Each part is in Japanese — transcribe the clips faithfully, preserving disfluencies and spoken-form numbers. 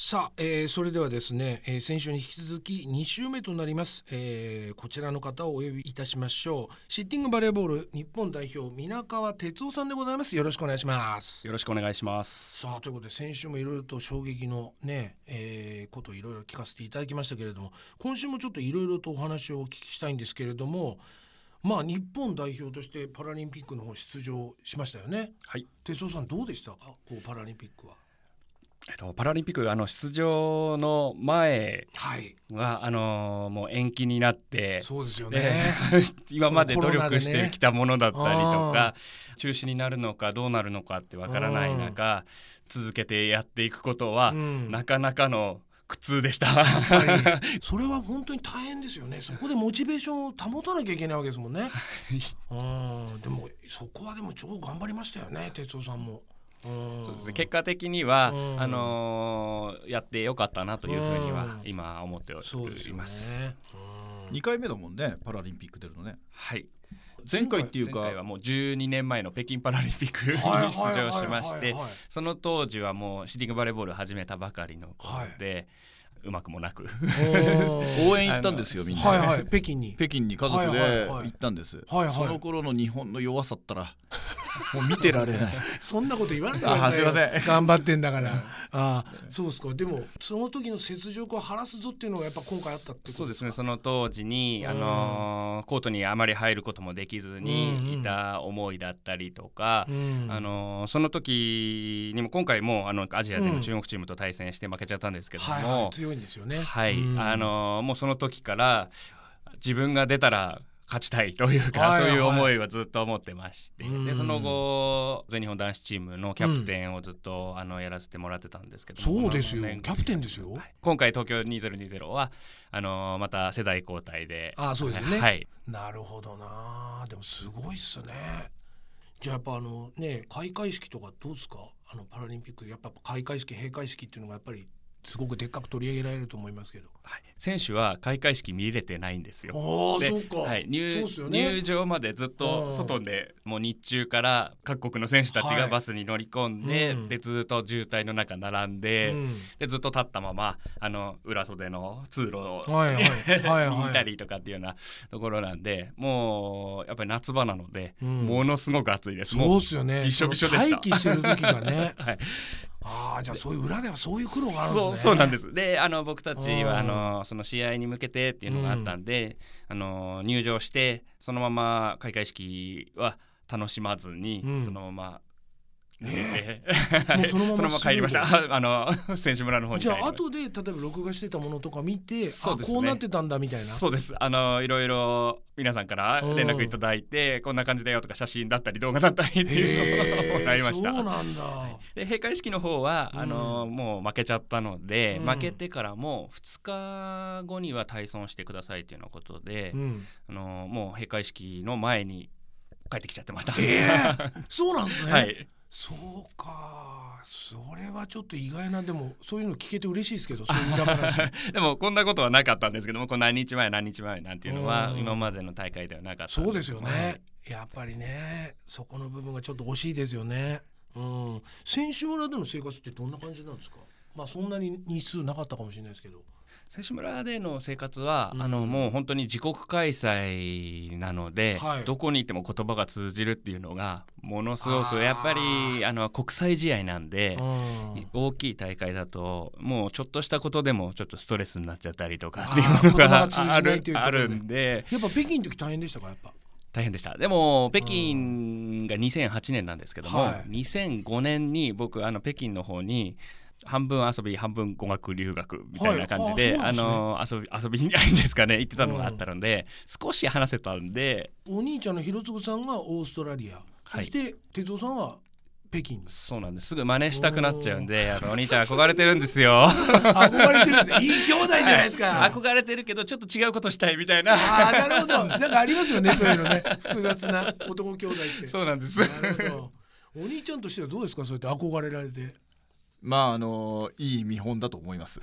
さあ、えー、それではですね、えー、先週に引き続きに週目となります、えー、こちらの方をお呼びいたしましょう。シッティングバレーボール日本代表皆川哲夫さんでございます。よろしくお願いします。 よろしくお願いします。 さあ、ということで先週もいろいろと衝撃のね、えー、ことをいろいろ聞かせていただきましたけれども、今週もちょっといろいろとお話をお聞きしたいんですけれども、まあ日本代表としてパラリンピックの方出場しましたよね。 はい。 哲夫さんどうでしたか、こうパラリンピックは。 えっと、パラリンピックあの出場の前は、 はい、 あのー、もう延期になって、 そうですよね、 えー、今まで努力してね、 きたものだったりとか、中止になるのかどうなるのかってわからない中、続けてやっていくことは、うん、なかなかの苦痛でした。 それは本当に大変ですよね。そこでモチベーションを保たなきゃいけないわけですもんね。うん、でもそこはでも超頑張りましたよね、哲夫さんも。 そうですね、結果的にはあのー、やってよかったなというふうには今思っております。そうですよね。 にかいめだもんね、パラリンピック出るのね。 はい。 前回っていうか前回はもうじゅうにねんまえの北京パラリンピックに出場しまして、その当時はもうシッティングバレーボールを始めたばかりの頃で、はい、うまくもなく応援行ったんですよ、みんな、 はいはい、北京に北京に家族で行ったんです、はいはいはい、その頃の日本の弱さったらもう見てられないそんなこと言わないでくださいよ。 あ、すいません、 頑張ってんだからあ、そうですか。でもその時の雪辱を晴らすぞっていうのがやっぱ今回あったってことですか。 そうですね、その当時に、あのー、コートにあまり入ることもできずにいた思いだったりとか、うんうん、あのー、その時にも今回もあのアジアでの中国チームと対戦して負けちゃったんですけども、うんはいはい、 強いんですよね。 はい、うん、あのー、もうその時から自分が出たら勝ちたいというか、はいはい、そういう思いはずっと思ってまして、うん、でその後全日本男子チームのキャプテンをずっと、うん、あのやらせてもらってたんですけども、 そうですよ、キャプテンですよ、 はい、今回東京にせんにじゅうはあのまた世代交代で、 あ、そうですね、 はい、 なるほどな。でもすごいっすね。じゃあやっぱあのね、開会式とかどうですか。あのパラリンピックやっぱ開会式閉会式っていうのがやっぱりすごくでっかく取り上げられると思いますけど、 はい、選手は開会式見れてないんですよ。 ああ、そうか、 はい、 入, そうですよね、入場までずっと外でもう日中から各国の選手たちがバスに乗り込んで、はい、でずっと渋滞の中並んで、うん、でずっと立ったままあの裏袖の通路を、はいはいはいはい、見たりとかっていうようなところなんで、もうやっぱり夏場なので、うん、ものすごく暑いです。 そうですよね、 びしょびしょでした。 待機してる時がね、 はい、 ああ、じゃあそういう裏ではそういう苦労があるんですね。 そう、そうなんです。で、あの僕たちはあのその試合に向けてっていうのがあったんで、うん、あの入場してそのまま開会式は楽しまずに、うん、そのままねもうそのままそのまま帰りました。あの選手村の方に帰りました。 じゃあ後で例えば録画してたものとか見て、そうですね、あ、こうなってたんだみたいな。 そうです。あのいろいろ皆さんから連絡いただいて、こんな感じだよとか写真だったり動画だったりっていうのをなりました。 そうなんだ。 で閉会式の方はあの、うん、もう負けちゃったので、うん、負けてからもふつかごには退村してくださいというようなことで、うん、あのもう閉会式の前に帰ってきちゃってました。 えー、そうなんですね。 はい、 そうか、それはちょっと意外な。でもそういうの聞けて嬉しいですけど、そういう裏話でもこんなことはなかったんですけども、この何日前何日前なんていうのは今までの大会ではなかった。 そうですよね、やっぱりね、そこの部分がちょっと惜しいですよね。うん、選手村での生活ってどんな感じなんですか。まあそんなに日数なかったかもしれないですけど、 選手村での生活は、うん、あのもう本当に自国開催なので、はい、どこにいても言葉が通じるっていうのがものすごくやっぱりあの国際試合なんで、大きい大会だともうちょっとしたことでもちょっとストレスになっちゃったりとかっていうのがある、あるんで、 やっぱ北京の時大変でしたか。やっぱ大変でした。でも北京がにせんはちねんなんですけども、はい、にせんごねんに僕あの北京の方に半分遊び半分語学留学みたいな感じで、はい、あね、あの遊び遊びにないんですかね、行ってたのがあったので、うん、少し話せたんで。 お兄ちゃんの広嗣さんがオーストラリア、はい、そして哲夫さんは北京。 そうなんです。すぐ真似したくなっちゃうんで、あのお兄ちゃん憧れてるんですよ。 憧れてるんです。いい兄弟じゃないですか、 はい、憧れてるけどちょっと違うことしたいみたいな。 あ、なるほど。なんかありますよね、そういうのね、複雑な男兄弟って。 そうなんです。 なるほど。お兄ちゃんとしてはどうですか、そうやって憧れられて。 まああのいい見本だと思います。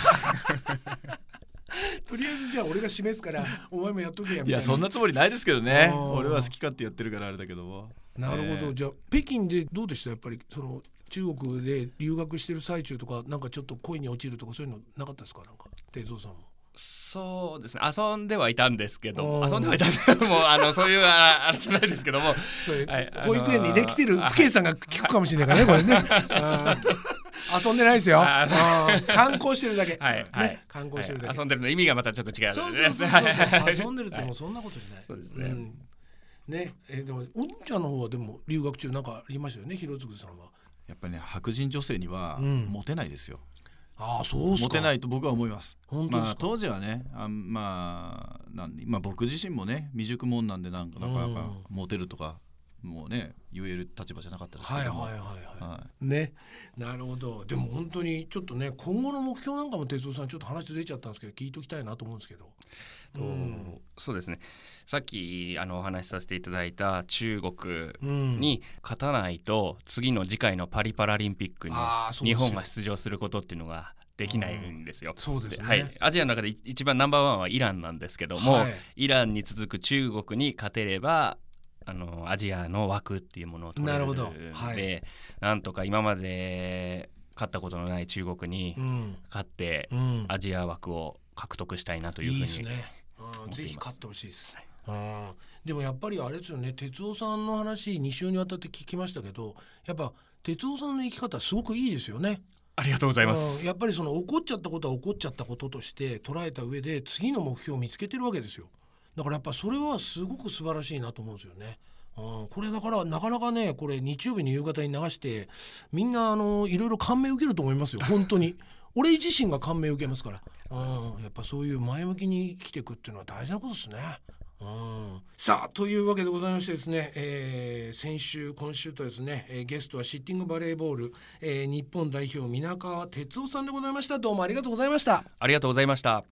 とりあえずじゃあ俺が示すからお前もやっとけやみたいな。 いやそんなつもりないですけどね。俺は好き勝手やってるからあれだけども。 なるほど、えー、じゃあ北京でどうでした。やっぱりその中国で留学してる最中とかなんかちょっと恋に落ちるとかそういうのなかったですか？なんか哲夫さんも。 そうですね、遊んではいたんですけど、遊んではいたんでもうあのそういうあれじゃないですけども、 それ、はい、保育園にできてる父兄さんが聞くかもしれないからねこれね遊んでないですよ。観光してるだけ、 はいはいね、観光してるだけ、 はい、遊んでるの意味がまたちょっと違う。 そうそうそうそう遊んでるってもうそんなことじゃない、 そうですね、 うん、ねえでもお兄ちゃんの方はでも留学中なんかありましたよね、広次さんは。 やっぱりね白人女性にはモテないですよ、 うん、ああそうですか。 モテないと僕は思います。 本当ですか？ まあ、当時はねあまあなんまあ僕自身もね未熟者なんでなんかなかなかモテるとかもうね言える立場じゃなかったですけども、 はいはいはいはい、はい、ね、なるほど。でも本当にちょっとね今後の目標なんかも哲夫さんちょっと話出ちゃったんですけど聞いときたいなと思うんですけど。 うん、そうですね、さっきあのお話しさせていただいた中国に勝たないと次の次回のパリパラリンピックに日本が出場することっていうのができないんですよ。 そうですね、 はい、アジアの中で一番ナンバーワンはイランなんですけども、はい、イランに続く中国に勝てればあのアジアの枠っていうものを取れるので、はい、なんとか今まで勝ったことのない中国に勝って、うん、アジア枠を獲得したいなというふうに思っています。いいですね。 ぜひ勝ってほしいです、はい、でもやっぱりあれですよね、哲夫さんの話に週にわたって聞きましたけど、やっぱ哲夫さんの生き方すごくいいですよね。 ありがとうございます。 やっぱりその起こっちゃったことは起こっちゃったこととして捉えた上で次の目標を見つけてるわけですよ。だからやっぱそれはすごく素晴らしいなと思うんですよね。うん、これだからなかなかねこれ日曜日の夕方に流してみんなあのいろいろ感銘を受けると思いますよ本当に俺自身が感銘を受けますから、うん、やっぱそういう前向きに生きていくっていうのは大事なことですね。うん、さあというわけでございましてですね、えー、先週今週とですね、えー、ゲストはシッティングバレーボール、えー、日本代表皆川哲夫さんでございました。どうもありがとうございました。 ありがとうございました。